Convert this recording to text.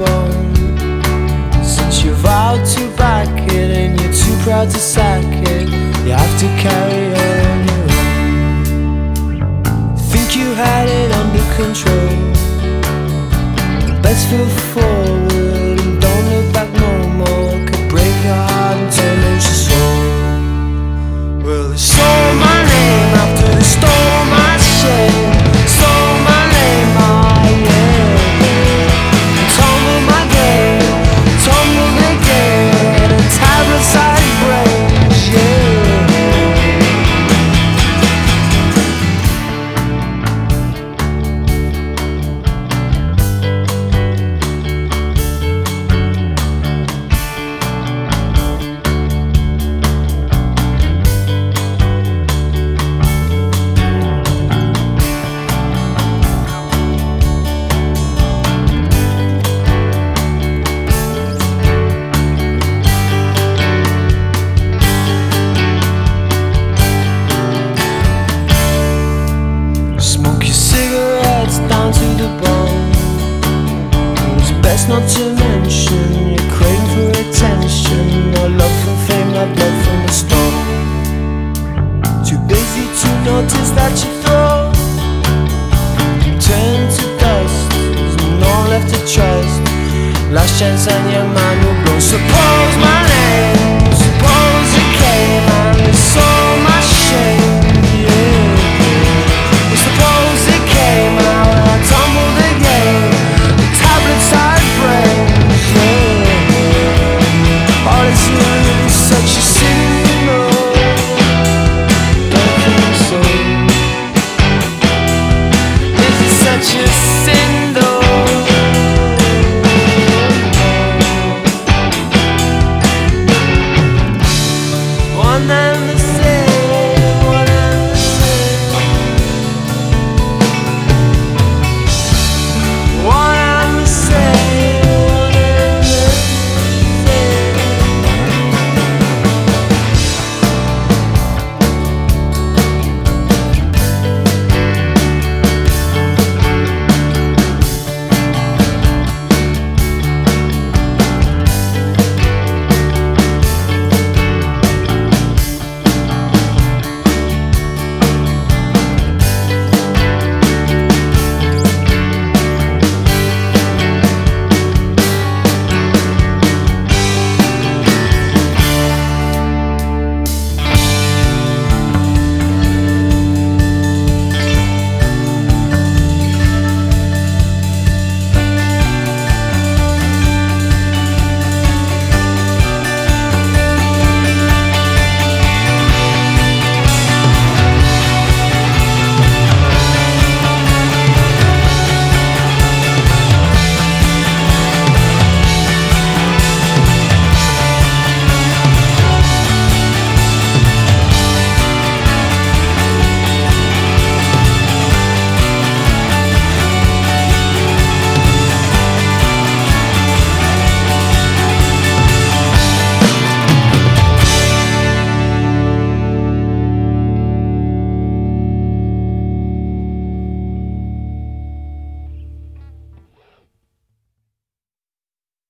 bone. Since you vowed to back it and you're too proud to sack it, you have to carry on your own. Think you had it under control. Let's feel forward and don't look back no more. Could break your heart and torment your soul. Well, they stole my name after they stole my shame. Stole my name, oh yeah. Tumbled my game, tumbled again. And tired brains, yeah. Smoke your cigarettes down to the bone. It's best not to mention you're craving for attention. No love from fame, not blood from a stone. Too busy to notice that you throw. Turn to dust, there's no one left to trust. Last chance and your mind will blow. Suppose my